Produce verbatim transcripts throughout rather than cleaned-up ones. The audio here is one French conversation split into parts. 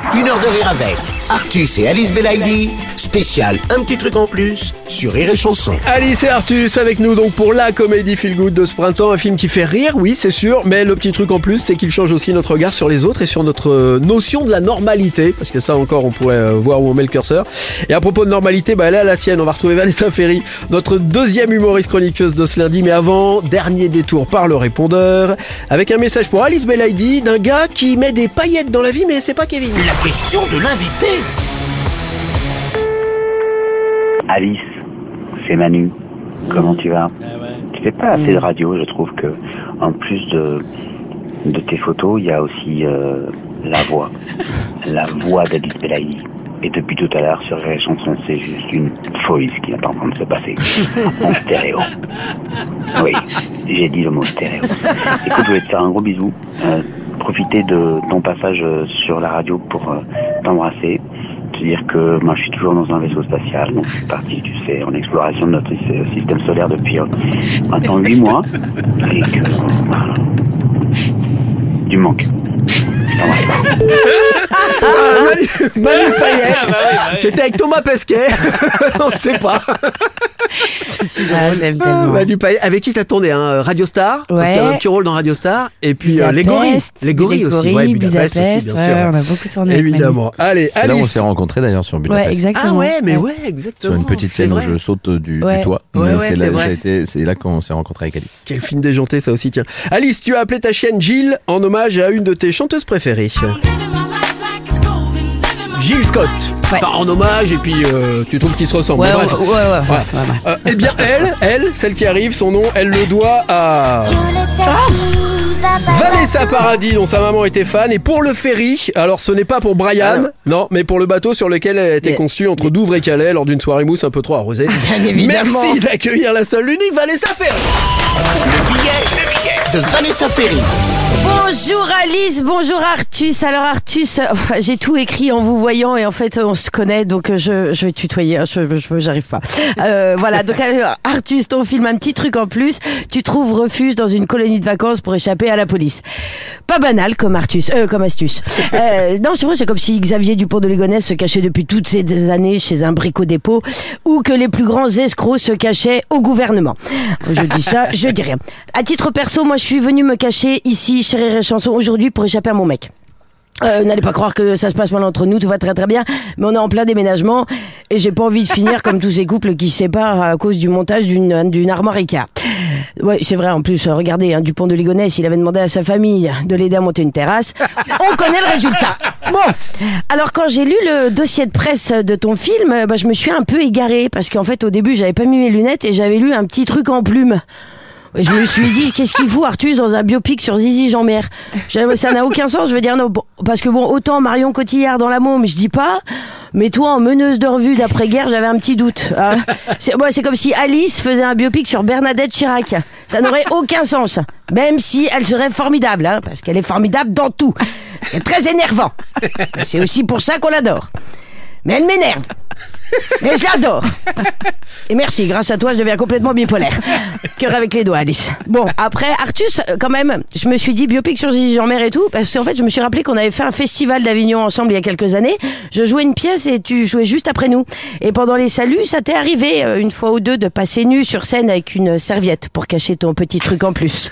Une heure de rire avec Artus et Alice Belaïdi. Spécial Un petit truc en plus sur Rire et Chanson. Alice et Artus avec nous donc pour la comédie feel good de ce printemps. Un film qui fait rire, oui c'est sûr, mais le petit truc en plus c'est qu'il change aussi notre regard sur les autres et sur notre notion de la normalité. Parce que ça encore on pourrait voir où on met le curseur. Et à propos de normalité, bah elle est à la sienne. On va retrouver Vanessa Ferry, notre deuxième humoriste chroniqueuse de ce lundi. Mais avant, dernier détour par le répondeur avec un message pour Alice Belaïdi d'un gars qui met des paillettes dans la vie mais c'est pas Kevin. La question de l'invité. Alice, c'est Manu. Comment tu vas? Tu fais pas assez de radio, je trouve que en plus de de tes photos, il y a aussi euh, la voix, la voix d'Alice Belaïdi. Et depuis tout à l'heure sur les chansons, c'est juste une folie ce qui est en train de se passer. En stéréo. Oui, j'ai dit le mot stéréo. Écoute, je voulais te faire un gros bisou. Euh, profiter de ton passage sur la radio pour euh, t'embrasser. Te dire que moi je suis toujours dans un vaisseau spatial, donc je suis parti, tu sais, en exploration de notre système solaire depuis euh, maintenant huit mois. Et que... Euh, du manque. Ah, Manu, Manu Payet, ah, bah oui, bah oui. Qui était avec Thomas Pesquet. On ne sait pas. C'est si drôle, j'aime tellement. Manu Payet, avec qui t'as tourné hein, Radio Star. Ouais. T'as un petit rôle dans Radio Star. Et puis Budapest, euh, les gorilles. Les gorilles aussi. Ouais, Budapest, Budapest aussi, bien ouais, sûr. Ouais, on a beaucoup tourné. Évidemment. Allez, c'est Alice. là où on s'est rencontrés d'ailleurs sur Budapest. Ouais, exactement. Ah ouais, mais ouais, exactement. Sur une petite scène où je saute du, ouais. du toit. Ouais, mais ouais, c'est, c'est, là, vrai. ça a été, c'est là qu'on s'est rencontrés avec Alice. Quel film déjanté ça aussi, tiens. Alice, tu as appelé ta chienne Jill en hommage à une de tes chanteuses préférées. Jill Scott. Ouais. Enfin, en hommage et puis euh, tu trouves qu'ils se ressemblent. Ouais, Bref. ouais, ouais, ouais, ouais, ouais. ouais, ouais. Euh, eh bien elle, elle, celle qui arrive, son nom, elle le doit à ah Vanessa Paradis, dont sa maman était fan. Et pour le ferry, alors ce n'est pas pour Brian, alors. non, mais pour le bateau sur lequel elle a été mais, conçue entre mais... Douvres et Calais lors d'une soirée mousse un peu trop arrosée. Bien évidemment. Merci d'accueillir la seule l'unique Vanessa Ferry. Le billet, le billet de Vanessa Ferry. Bonjour Alice, bonjour Artus. Alors Artus, enfin, j'ai tout écrit en vous voyant et en fait on se connaît donc je, je vais tutoyer, je, je, j'arrive pas. Euh, voilà, donc alors, Artus, ton film Un petit truc en plus, tu trouves refuge dans une colonie de vacances pour échapper à la police. Pas banal comme Artus, euh, comme astuce. Euh, non, c'est vrai, c'est comme si Xavier Dupont de Ligonnès se cachait depuis toutes ces années chez un bricot-dépôt ou que les plus grands escrocs se cachaient au gouvernement. Je dis ça, je dis rien. À titre perso, moi je suis venue me cacher ici chez Rire et Chanson aujourd'hui pour échapper à mon mec. Euh, n'allez pas croire que ça se passe mal entre nous, tout va très très bien, mais on est en plein déménagement et j'ai pas envie de finir comme tous ces couples qui se séparent à cause du montage d'une, d'une armoire Ikea. Ouais, c'est vrai, en plus, regardez, hein, Dupont de Ligonnès, il avait demandé à sa famille de l'aider à monter une terrasse. On connaît le résultat. Bon, alors quand j'ai lu le dossier de presse de ton film, bah, je me suis un peu égarée parce qu'en fait, au début, j'avais pas mis mes lunettes et j'avais lu un petit truc en plume. Je me suis dit, qu'est-ce qu'il fout Artus dans un biopic sur Zizi Jeanmaire? Ça n'a aucun sens, je veux dire, non, bon, parce que bon, autant Marion Cotillard dans La Môme, je dis pas, mais toi, en meneuse de revue d'après-guerre, j'avais un petit doute. Hein. C'est, bon, c'est comme si Alice faisait un biopic sur Bernadette Chirac. Ça n'aurait aucun sens, même si elle serait formidable, hein, parce qu'elle est formidable dans tout. C'est très énervant. C'est aussi pour ça qu'on l'adore. Mais elle m'énerve. Mais je l'adore. Et merci, grâce à toi, je deviens complètement bipolaire. Cœur avec les doigts, Alice. Bon, après, Artus, quand même, je me suis dit biopic sur Zizi Jeanmaire et tout, parce qu'en fait, je me suis rappelé qu'on avait fait un festival d'Avignon ensemble il y a quelques années. Je jouais une pièce et tu jouais juste après nous. Et pendant les saluts, ça t'est arrivé une fois ou deux de passer nu sur scène avec une serviette pour cacher ton petit truc en plus.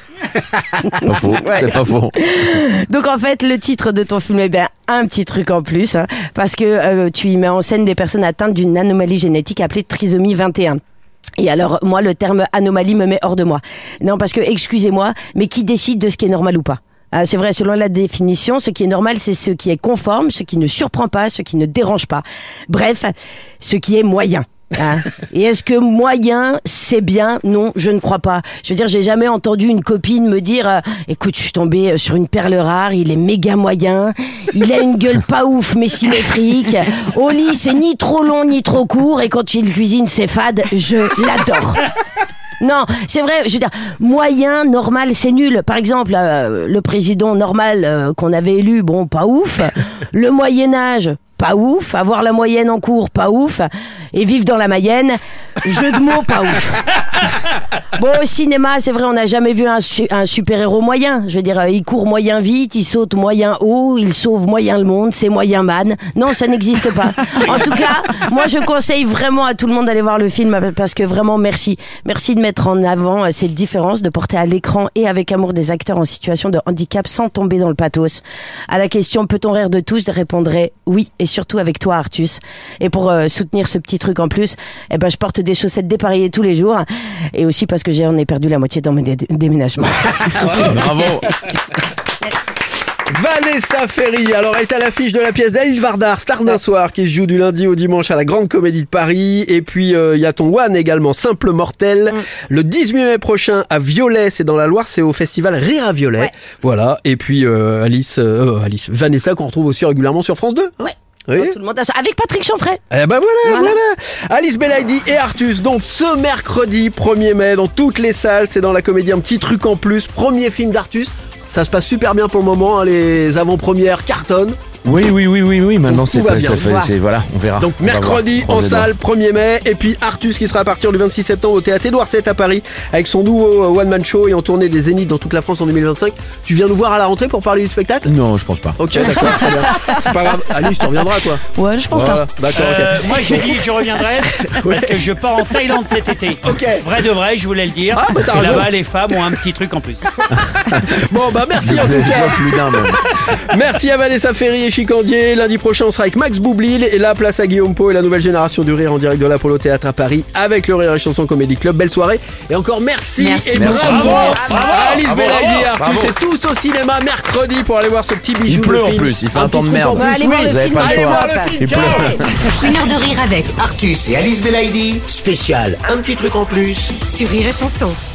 Pas faux, ouais. C'est pas faux. Donc en fait, le titre de ton film est bien Un petit truc en plus, hein, parce que euh, tu y mets en scène des personnes atteintes d'une anomalie génétique appelée trisomie vingt et un. Et alors, moi, le terme anomalie me met hors de moi. Non, parce que, excusez-moi, mais qui décide de ce qui est normal ou pas ? Ah, c'est vrai, selon la définition, ce qui est normal, c'est ce qui est conforme, ce qui ne surprend pas, ce qui ne dérange pas. Bref, ce qui est moyen. Hein. Et est-ce que moyen c'est bien? Non, je ne crois pas. Je veux dire, j'ai jamais entendu une copine me dire euh, écoute, je suis tombée sur une perle rare, il est méga moyen, il a une gueule pas ouf mais symétrique, au lit c'est ni trop long ni trop court et quand il cuisine c'est fade, je l'adore. Non, c'est vrai, je veux dire, moyen, normal, c'est nul. Par exemple, euh, le président normal euh, qu'on avait élu, bon, pas ouf. Le Moyen-Âge, pas ouf. Avoir la moyenne en cours, pas ouf. Et vivre dans la Mayenne, jeu de mots, pas ouf. Bon, au cinéma, c'est vrai, on n'a jamais vu un, su- un super-héros moyen. Je veux dire, il court moyen vite, il saute moyen haut, il sauve moyen le monde, c'est moyen man. Non, ça n'existe pas. En tout cas, moi, je conseille vraiment à tout le monde d'aller voir le film parce que vraiment, merci. Merci de mettre en avant cette différence, de porter à l'écran et avec amour des acteurs en situation de handicap sans tomber dans le pathos. À la question, peut-on rire de tous? Je répondrai oui, et surtout avec toi, Artus. Et pour euh, soutenir ce petit truc en plus, eh ben, je porte des chaussettes dépareillées tous les jours. Et aussi parce que j'en ai perdu la moitié dans mes dé- déménagements. Bravo. Vanessa Ferry, alors elle est à l'affiche de la pièce d'Alice Vardar, Star d'un soir, qui se joue du lundi au dimanche à la Grande Comédie de Paris. Et puis il euh, y a ton One également, Simple Mortel, mm. le dix-huit mai prochain à Viollet, c'est dans la Loire, c'est au festival Rire à Viollet. Ouais. Voilà, et puis euh, Alice, euh, Alice, Vanessa qu'on retrouve aussi régulièrement sur France deux. Hein. Ouais. Oui. Tout le monde a ça. Avec Patrick Chanfray. Eh ben voilà, voilà, voilà. Alice Belaïdi et Artus, donc ce mercredi premier mai dans toutes les salles, c'est dans la comédie Un petit truc en plus, premier film d'Artus. Ça se passe super bien pour le moment, hein, les avant-premières cartonnent. Oui, oui, oui, oui, oui. Maintenant, c'est, va ça fait, c'est, voilà, on verra. Donc, on mercredi en salle, premier mai. Et puis, Artus qui sera à partir du vingt-six septembre au théâtre Édouard sept à Paris avec son nouveau one-man show et en tournée des Zéniths dans toute la France en deux mille vingt-cinq. Tu viens nous voir à la rentrée pour parler du spectacle? Non, je pense pas. Ok, d'accord, très bien. C'est pas grave. Alice, tu reviendras, toi? Ouais, je pense voilà, pas. D'accord, euh, ok. Moi, j'ai dit que je reviendrai parce que je pars en Thaïlande cet été. Ok. Vrai de vrai, je voulais le dire. Ah, bah, t'as et raison. là-bas, les femmes ont un petit truc en plus. Bon, bah, merci en tout cas. Plus d'un même. Merci à Vanessa Ferry et Chicandier. Lundi prochain, on sera avec Max Boublil et la place à Guillaume Pau et la nouvelle génération du rire en direct de l'Apollo Théâtre à Paris avec le Rire et Chanson Comédie Club. Belle soirée et encore merci, merci. et Merci. bravo, Merci. à Alice Bravo. Belaïdi et Artus Bravo. et tous au cinéma mercredi pour aller voir ce petit bijou. Il pleut de en film. plus, il fait Un un temps petit de truc en merde. plus, Allez oui. voir le vous avez film. pas le Allez choix. voir le film. Il Ciao. pleut. Une heure de rire avec Artus et Alice Belaïdi, spécial Un petit truc en plus. sur Rire et Chanson.